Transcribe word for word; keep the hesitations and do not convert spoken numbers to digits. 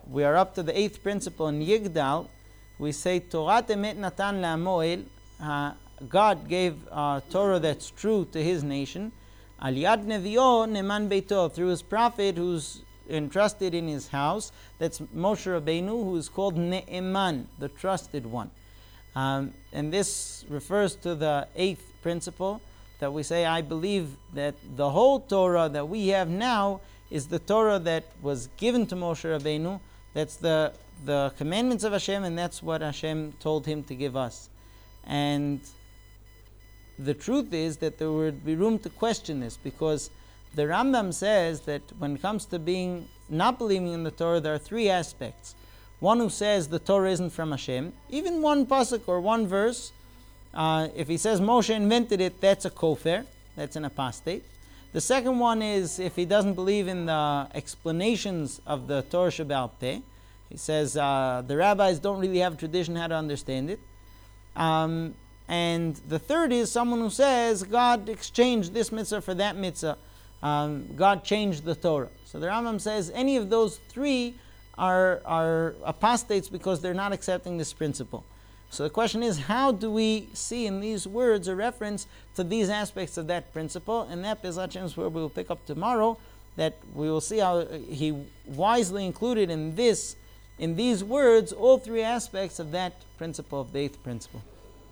we are up to the eighth principle in Yigdal. We say, Torat emet natan la'amoel, uh, God gave uh, Torah that's true to his nation, al yad nevio neman beito, through his prophet who's entrusted in his house. That's Moshe Rabbeinu, who is called Ne'eman, the trusted one. Um, and this refers to the eighth principle, that we say, I believe that the whole Torah that we have now is the Torah that was given to Moshe Rabbeinu. That's the, the commandments of Hashem, and that's what Hashem told him to give us. And the truth is that there would be room to question this, because the Rambam says that when it comes to being not believing in the Torah, there are three aspects. One who says the Torah isn't from Hashem, even one pasuk or one verse, uh, if he says Moshe invented it, that's a kofar, that's an apostate. The second one is if he doesn't believe in the explanations of the Torah Shebaal Peh. He says uh, the rabbis don't really have a tradition how to understand it. Um, and the third is someone who says God exchanged this mitzvah for that mitzvah. Um, God changed the Torah. So the Rambam says any of those three are, are apostates because they're not accepting this principle. So the question is, how do we see in these words a reference to these aspects of that principle? And that Bezrat Hashem is where we will pick up tomorrow, that we will see how he wisely included in this, in these words, all three aspects of that principle, of the eighth principle.